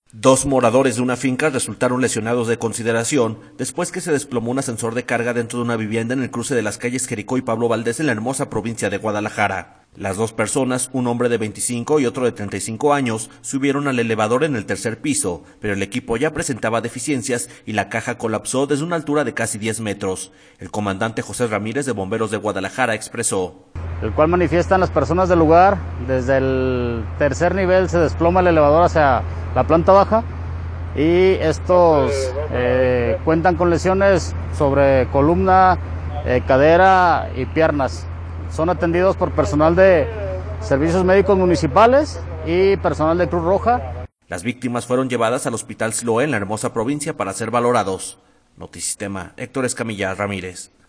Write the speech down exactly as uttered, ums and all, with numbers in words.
Dos moradores de una finca resultaron lesionados de consideración después que se desplomó un ascensor de carga dentro de una vivienda en el cruce de las calles Jericó y Pablo Valdés en la hermosa provincia de Guadalajara. Las dos personas, un hombre de veinticinco y otro de treinta y cinco años, subieron al elevador en el tercer piso, pero el equipo ya presentaba deficiencias y la caja colapsó desde una altura de casi diez metros. El comandante José Ramírez de Bomberos de Guadalajara expresó: el cual manifiestan las personas del lugar. Desde el tercer nivel se desploma el elevador hacia la planta baja y estos eh, cuentan con lesiones sobre columna, eh, cadera y piernas. Son atendidos por personal de servicios médicos municipales y personal de Cruz Roja. Las víctimas fueron llevadas al Hospital Siloé en la hermosa provincia para ser valorados. Notisistema, Héctor Escamilla Ramírez.